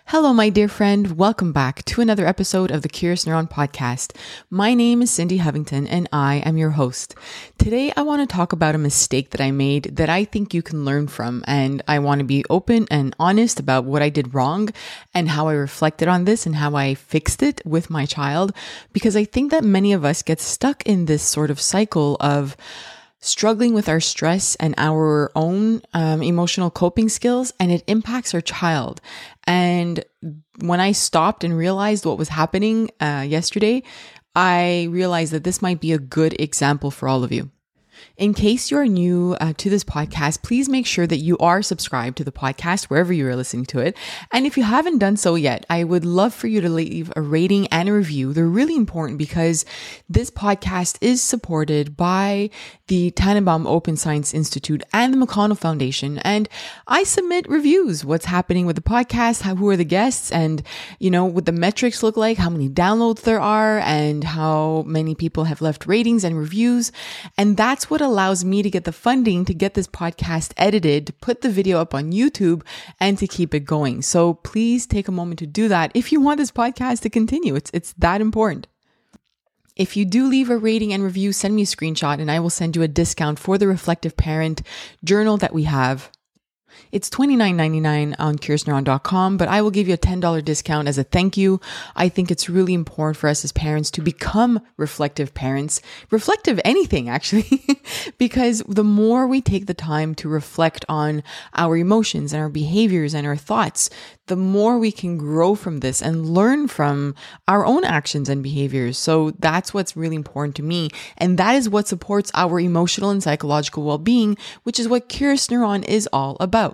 Hello, my dear friend. Welcome back to another episode of the Curious Neuron podcast. My name is Cindy Hovington and I am your host. Today, I want to talk about a mistake that I made that I think you can learn from. And I want to be open and honest about what I did wrong and how I reflected on this and how I fixed it with my child. Because I think that many of us get stuck in this sort of cycle of struggling with our stress and our own emotional coping skills, and it impacts our child. And when I stopped and realized what was happening yesterday, I realized that this might be a good example for all of you. In case you're new to this podcast, please make sure that you are subscribed to the podcast wherever you are listening to it. And if you haven't done so yet, I would love for you to leave a rating and a review. They're really important because this podcast is supported by the Tannenbaum Open Science Institute and the McConnell Foundation. And I submit reviews, what's happening with the podcast, who are the guests, and, what the metrics look like, how many downloads there are, and how many people have left ratings and reviews. And that's what allows me to get the funding to get this podcast edited, to put the video up on YouTube, and to keep it going. So please take a moment to do that if you want this podcast to continue. It's that important. If you do leave a rating and review, send me a screenshot and I will send you a discount for the Reflective Parent journal that we have. It's $29.99 on CuriousNeuron.com, but I will give you a $10 discount as a thank you. I think it's really important for us as parents to become reflective parents, reflective anything actually, because the more we take the time to reflect on our emotions and our behaviors and our thoughts, the more we can grow from this and learn from our own actions and behaviors. So that's what's really important to me. And that is what supports our emotional and psychological well-being, which is what Curious Neuron is all about.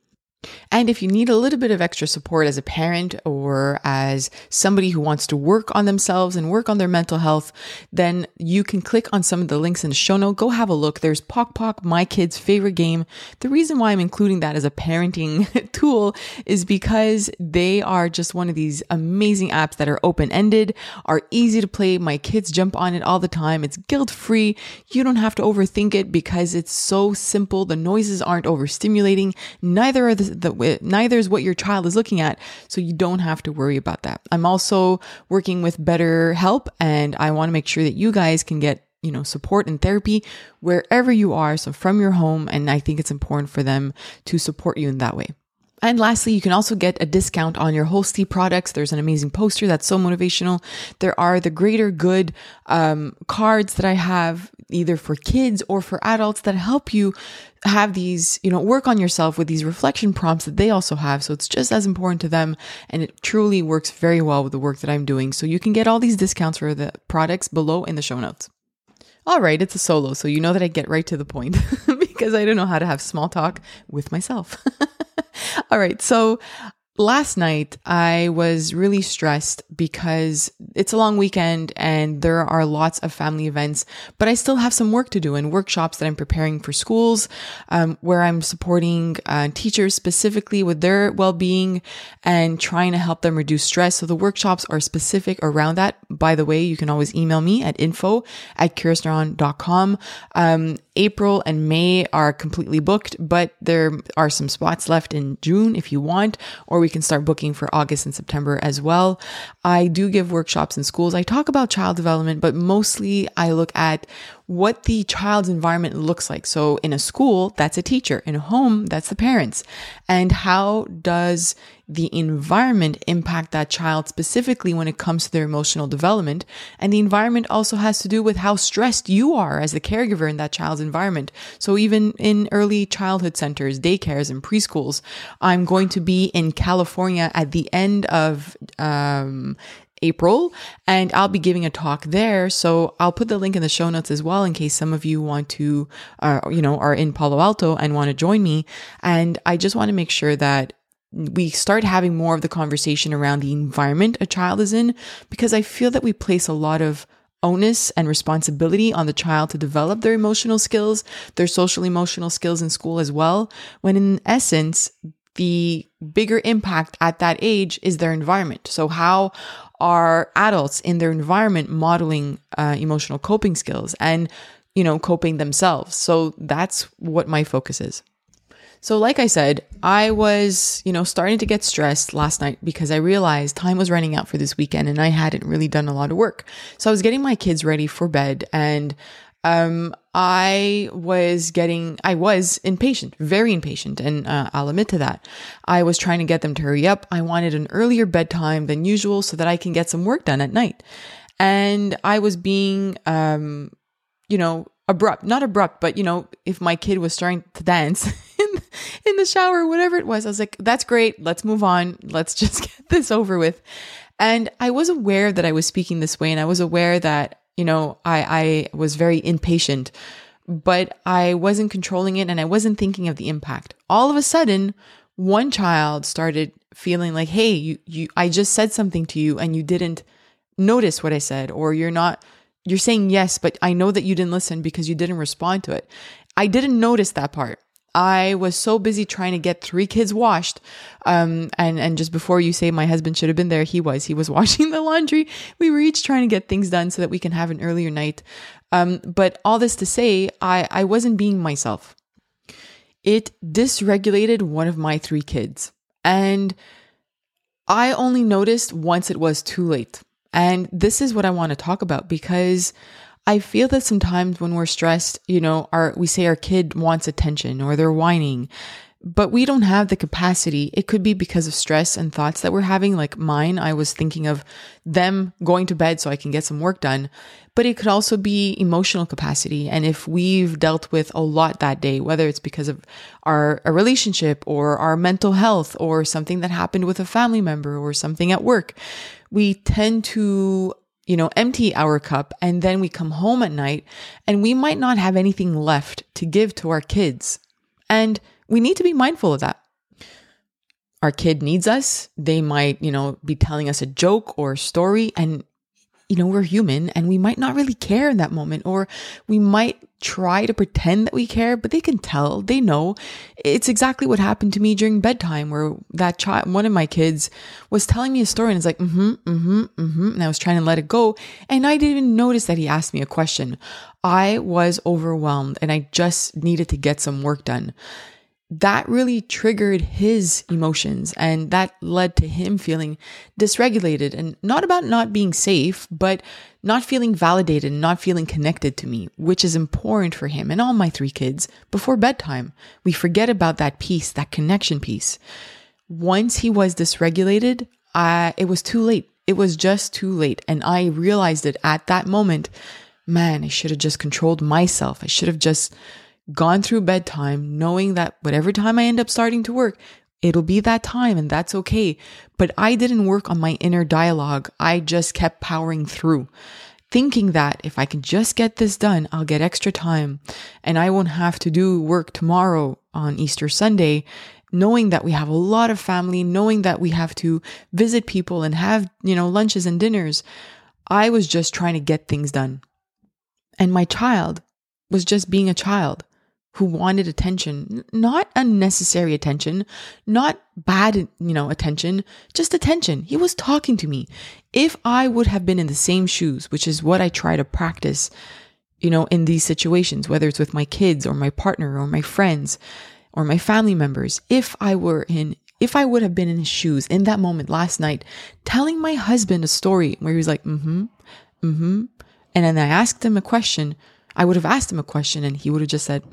And if you need a little bit of extra support as a parent or as somebody who wants to work on themselves and work on their mental health, then you can click on some of the links in the show note. Go have a look. There's Pok Pok, my kid's favorite game. The reason why I'm including that as a parenting tool is because they are just one of these amazing apps that are open-ended, are easy to play. My kids jump on it all the time. It's guilt-free. You don't have to overthink it because it's so simple. The noises aren't overstimulating. Neither is what your child is looking at, so you don't have to worry about that. I'm also working with BetterHelp, and I want to make sure that you guys can get support and therapy wherever you are, so from your home, and I think it's important for them to support you in that way. And lastly, you can also get a discount on your Holsti products. There's an amazing poster that's so motivational. There are the Greater Good cards that I have either for kids or for adults that help you have these, work on yourself with these reflection prompts that they also have. So it's just as important to them. And it truly works very well with the work that I'm doing. So you can get all these discounts for the products below in the show notes. All right, it's a solo, so you know that I get right to the point because I don't know how to have small talk with myself. All right, so last night I was really stressed because it's a long weekend and there are lots of family events, but I still have some work to do and workshops that I'm preparing for schools, where I'm supporting teachers specifically with their well-being and trying to help them reduce stress. So the workshops are specific around that. By the way, you can always email me at info@curiousneuron.com. April and May are completely booked, but there are some spots left in June if you want, or we can start booking for August and September as well. I do give workshops in schools. I talk about child development, but mostly I look at what the child's environment looks like. So in a school, that's a teacher. In a home, that's the parents. And how does the environment impact that child specifically when it comes to their emotional development? And the environment also has to do with how stressed you are as the caregiver in that child's environment. So even in early childhood centers, daycares, and preschools, I'm going to be in California at the end of April, and I'll be giving a talk there. So I'll put the link in the show notes as well in case some of you want to, are in Palo Alto and want to join me. And I just want to make sure that we start having more of the conversation around the environment a child is in, because I feel that we place a lot of onus and responsibility on the child to develop their emotional skills, their social emotional skills in school as well, when in essence, the bigger impact at that age is their environment. So how are adults in their environment modeling emotional coping skills and, coping themselves? So that's what my focus is. So like I said, I was, starting to get stressed last night because I realized time was running out for this weekend and I hadn't really done a lot of work. So I was getting my kids ready for bed and I was impatient, very impatient. And I'll admit to that. I was trying to get them to hurry up. I wanted an earlier bedtime than usual so that I can get some work done at night. And I was being, not abrupt, but if my kid was starting to dance in the shower, whatever it was, I was like, that's great. Let's move on. Let's just get this over with. And I was aware that I was speaking this way. And I was aware that, I was very impatient, but I wasn't controlling it and I wasn't thinking of the impact. All of a sudden, one child started feeling like, hey, I just said something to you and you didn't notice what I said, or you're saying yes, but I know that you didn't listen because you didn't respond to it. I didn't notice that part. I was so busy trying to get 3 kids washed. And just before you say my husband should have been there, he was washing the laundry. We were each trying to get things done so that we can have an earlier night. But all this to say, I wasn't being myself. It dysregulated one of my 3 kids. And I only noticed once it was too late. And this is what I want to talk about because I feel that sometimes when we're stressed, we say our kid wants attention or they're whining, but we don't have the capacity. It could be because of stress and thoughts that we're having, like mine. I was thinking of them going to bed so I can get some work done, but it could also be emotional capacity. And if we've dealt with a lot that day, whether it's because of a relationship or our mental health or something that happened with a family member or something at work, we tend to empty our cup, and then we come home at night and we might not have anything left to give to our kids. And we need to be mindful of that. Our kid needs us. They might, be telling us a joke or a story, and we're human and we might not really care in that moment, or we might try to pretend that we care, but they can tell, they know. It's exactly what happened to me during bedtime, where that child, one of my kids, was telling me a story and it's like, and I was trying to let it go. And I didn't even notice that he asked me a question. I was overwhelmed and I just needed to get some work done. That really triggered his emotions, and that led to him feeling dysregulated, and not about not being safe, but not feeling validated, not feeling connected to me, which is important for him and all my 3 kids. Before bedtime, we forget about that piece, that connection piece. Once he was dysregulated, it was too late. It was just too late. And I realized it at that moment. Man, I should have just controlled myself. I should have just gone through bedtime knowing that whatever time I end up starting to work, it'll be that time and that's okay. But I didn't work on my inner dialogue. I just kept powering through, thinking that if I can just get this done, I'll get extra time and I won't have to do work tomorrow on Easter Sunday, knowing that we have a lot of family, knowing that we have to visit people and have, lunches and dinners. I was just trying to get things done. And my child was just being a child who wanted attention, not unnecessary attention, not bad, attention, just attention. He was talking to me. If I would have been in the same shoes, which is what I try to practice, in these situations, whether it's with my kids or my partner or my friends or my family members, if I would have been in his shoes in that moment last night, telling my husband a story where he was like, and then I asked him a question, I would have asked him a question and he would have just said,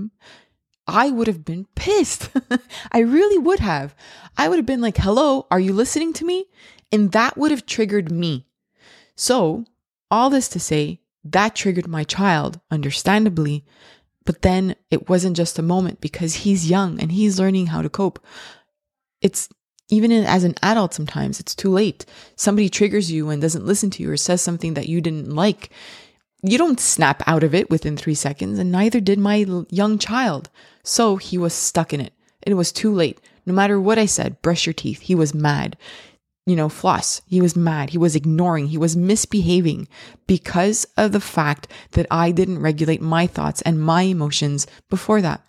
I would have been pissed. I really would have. I would have been like, hello, are you listening to me? And that would have triggered me. So all this to say, that triggered my child, understandably. But then it wasn't just a moment because he's young and he's learning how to cope. It's even as an adult, sometimes it's too late. Somebody triggers you and doesn't listen to you or says something that you didn't like. You don't snap out of it within 3 seconds, and neither did my young child. So he was stuck in it. It was too late. No matter what I said, brush your teeth. He was mad. Floss. He was mad. He was ignoring. He was misbehaving because of the fact that I didn't regulate my thoughts and my emotions before that.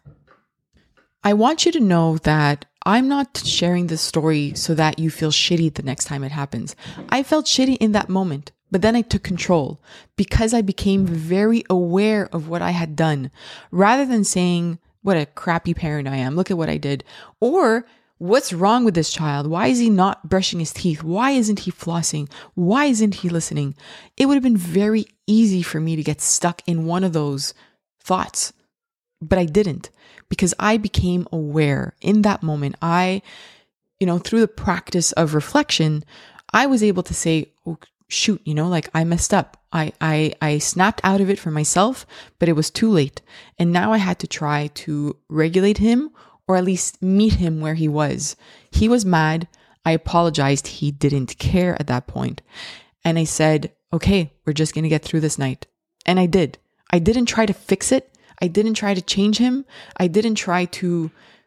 I want you to know that I'm not sharing this story so that you feel shitty the next time it happens. I felt shitty in that moment. But then I took control because I became very aware of what I had done. Rather than saying, what a crappy parent I am. Look at what I did. Or what's wrong with this child? Why is he not brushing his teeth? Why isn't he flossing? Why isn't he listening? It would have been very easy for me to get stuck in one of those thoughts, but I didn't, because I became aware in that moment. Through the practice of reflection, I was able to say, oh, shoot, I messed up. I snapped out of it for myself, but it was too late. And now I had to try to regulate him, or at least meet him where he was. He was mad. I apologized. He didn't care at that point. And I said, okay, we're just going to get through this night. And I did. I didn't try to fix it. I didn't try to change him. I didn't try to,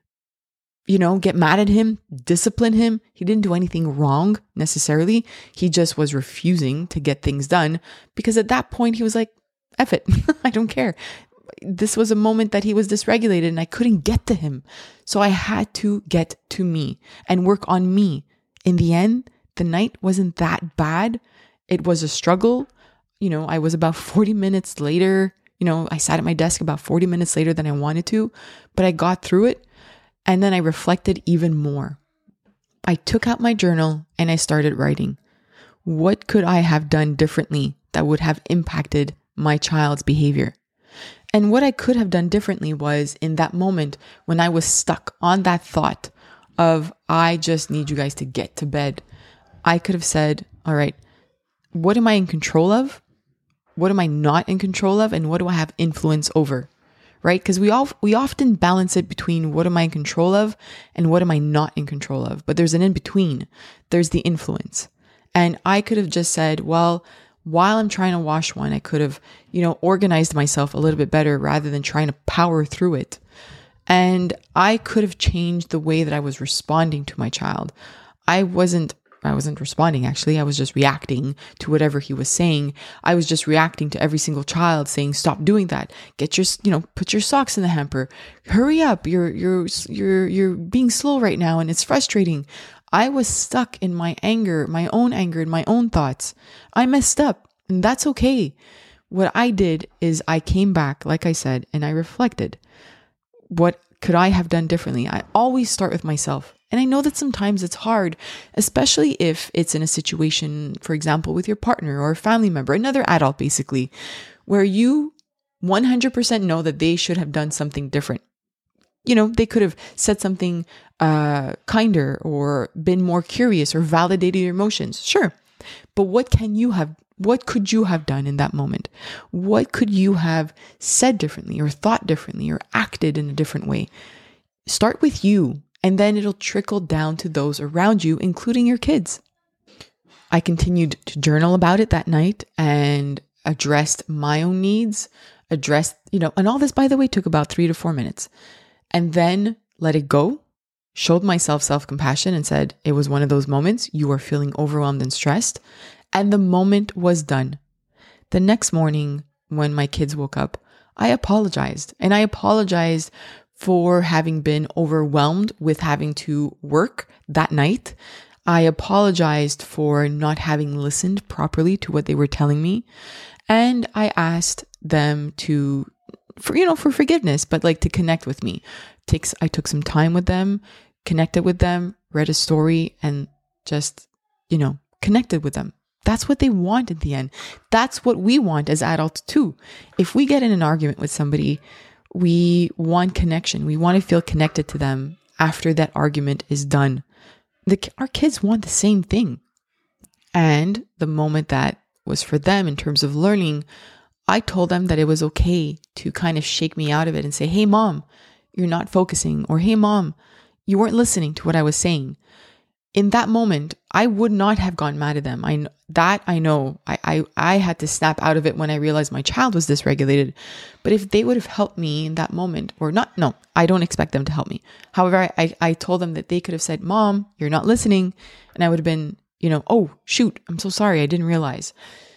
get mad at him, discipline him. He didn't do anything wrong necessarily. He just was refusing to get things done, because at that point he was like, F it. I don't care. This was a moment that he was dysregulated and I couldn't get to him. So I had to get to me and work on me. In the end, the night wasn't that bad. It was a struggle. I was about 40 minutes later. I sat at my desk about 40 minutes later than I wanted to, but I got through it. And then I reflected even more. I took out my journal and I started writing. What could I have done differently that would have impacted my child's behavior? And what I could have done differently was, in that moment when I was stuck on that thought of, I just need you guys to get to bed, I could have said, all right, what am I in control of? What am I not in control of? And what do I have influence over? Right? Because we often balance it between what am I in control of and what am I not in control of. But there's an in between. There's the influence. And I could have just said, well, while I'm trying to wash one, I could have, organized myself a little bit better rather than trying to power through it. And I could have changed the way that I was responding to my child. I wasn't responding, actually. I was just reacting to whatever he was saying. I was just reacting to every single child saying, stop doing that. Get your, put your socks in the hamper. Hurry up. You're being slow right now and it's frustrating. I was stuck in my anger, my own thoughts. I messed up, and that's okay. What I did is I came back, like I said, and I reflected. What could I have done differently? I always start with myself. And I know that sometimes it's hard, especially if it's in a situation, for example, with your partner or a family member, another adult basically, where you 100% know that they should have done something different. They could have said something kinder or been more curious or validated your emotions. Sure. But what could you have done in that moment? What could you have said differently or thought differently or acted in a different way? Start with you. And then it'll trickle down to those around you, including your kids. I continued to journal about it that night and addressed my own needs, and all this, by the way, took about 3 to 4 minutes. And then let it go, showed myself self-compassion and said, it was one of those moments. You are feeling overwhelmed and stressed. And the moment was done. The next morning, when my kids woke up, I apologized. And I apologized for having been overwhelmed with having to work that night. I apologized for not having listened properly to what they were telling me. And I asked them for forgiveness, but to connect with me. I took some time with them, connected with them, read a story, and just, connected with them. That's what they want in the end. That's what we want as adults too. If we get in an argument with somebody, we want connection. We want to feel connected to them after that argument is done. Our kids want the same thing. And the moment that was for them in terms of learning, I told them that it was okay to kind of shake me out of it and say, hey, Mom, you're not focusing. Or, hey, Mom, you weren't listening to what I was saying. In that moment, I would not have gone mad at them. I know. I had to snap out of it when I realized my child was dysregulated. But if they would have helped me in that moment, I don't expect them to help me. However, I told them that they could have said, Mom, you're not listening. And I would have been, oh, shoot, I'm so sorry. I didn't realize.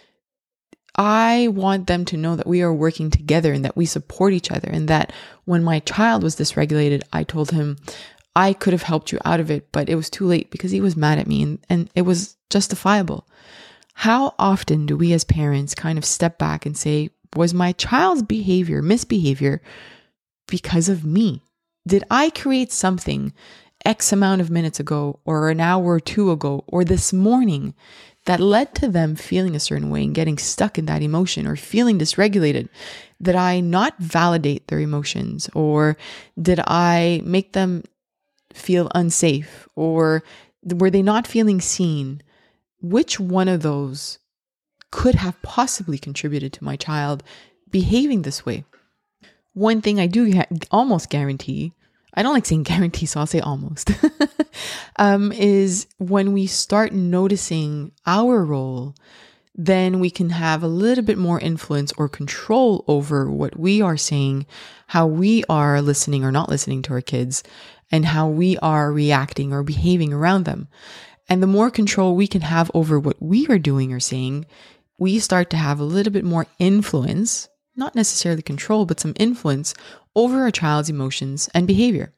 I want them to know that we are working together and that we support each other. And that when my child was dysregulated, I told him, I could have helped you out of it, but it was too late because he was mad at me and it was justifiable. How often do we as parents kind of step back and say, was my child's misbehavior because of me? Did I create something X amount of minutes ago, or an hour or two ago, or this morning that led to them feeling a certain way and getting stuck in that emotion or feeling dysregulated? Did I not validate their emotions, or did I make them feel unsafe, or were they not feeling seen? Which one of those could have possibly contributed to my child behaving this way? One thing I do almost guarantee, I don't like saying guarantee, so I'll say almost, is when we start noticing our role, then we can have a little bit more influence or control over what we are saying, how we are listening or not listening to our kids, and how we are reacting or behaving around them. And the more control we can have over what we are doing or saying, we start to have a little bit more influence, not necessarily control, but some influence over our child's emotions and behavior.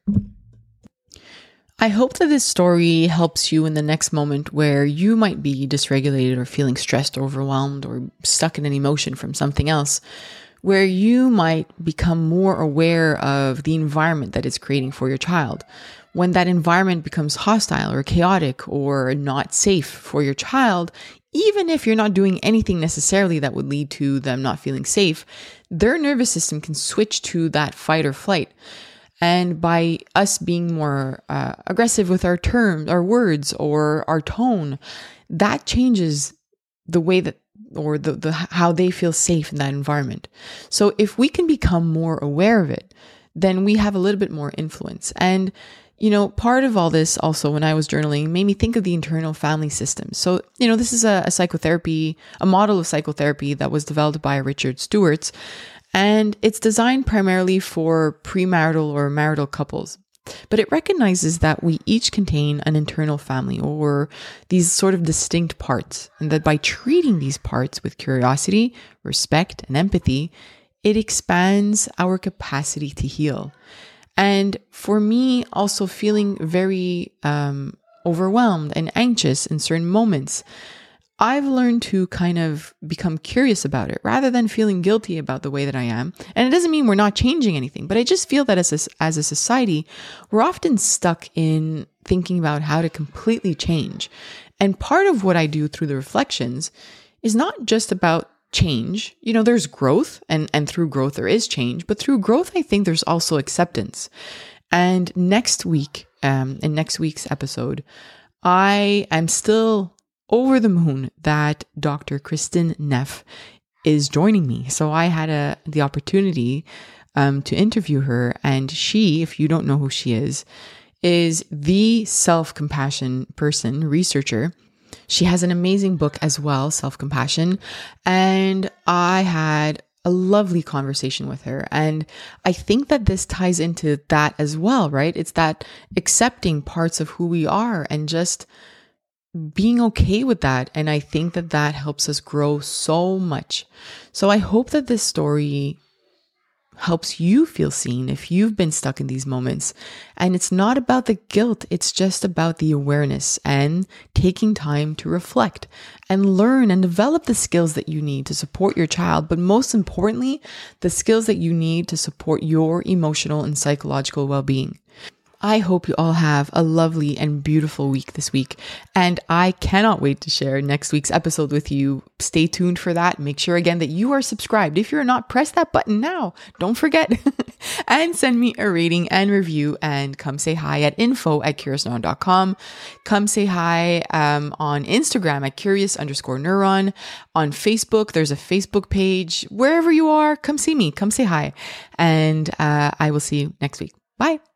I hope that this story helps you in the next moment where you might be dysregulated or feeling stressed, overwhelmed, or stuck in an emotion from something else, where you might become more aware of the environment that it's creating for your child. When that environment becomes hostile or chaotic or not safe for your child, even if you're not doing anything necessarily that would lead to them not feeling safe, their nervous system can switch to that fight or flight. And by us being more aggressive with our terms, our words, or our tone, that changes the way that, or the how they feel safe in that environment. So if we can become more aware of it, then we have a little bit more influence. And part of all this also, when I was journaling, made me think of the internal family system. So, this is a model of psychotherapy that was developed by Richard Stewart, and it's designed primarily for premarital or marital couples. But it recognizes that we each contain an internal family, or these sort of distinct parts, and that by treating these parts with curiosity, respect, and empathy, it expands our capacity to heal. And for me, also feeling very overwhelmed and anxious in certain moments, I've learned to kind of become curious about it rather than feeling guilty about the way that I am. And it doesn't mean we're not changing anything, but I just feel that as a society, we're often stuck in thinking about how to completely change. And part of what I do through the reflections is not just about change. There's growth, and through growth there is change, but through growth, I think there's also acceptance. And next week, in next week's episode, I am still over the moon that Dr. Kristin Neff is joining me. So I had the opportunity to interview her, and she, if you don't know who she is the self-compassion person, researcher. She has an amazing book as well, Self-Compassion, and I had a lovely conversation with her. And I think that this ties into that as well, right? It's that accepting parts of who we are and just being okay with that. And I think that that helps us grow so much. So I hope that this story helps you feel seen if you've been stuck in these moments. And it's not about the guilt. It's just about the awareness and taking time to reflect and learn and develop the skills that you need to support your child. But most importantly, the skills that you need to support your emotional and psychological well-being. I hope you all have a lovely and beautiful week this week, and I cannot wait to share next week's episode with you. Stay tuned for that. Make sure again that you are subscribed. If you're not, press that button now. Don't forget. And send me a rating and review, and come say hi at info@curiousneuron.com. Come say hi on Instagram at curious_neuron. On Facebook, there's a Facebook page. Wherever you are, come see me. Come say hi. And I will see you next week. Bye.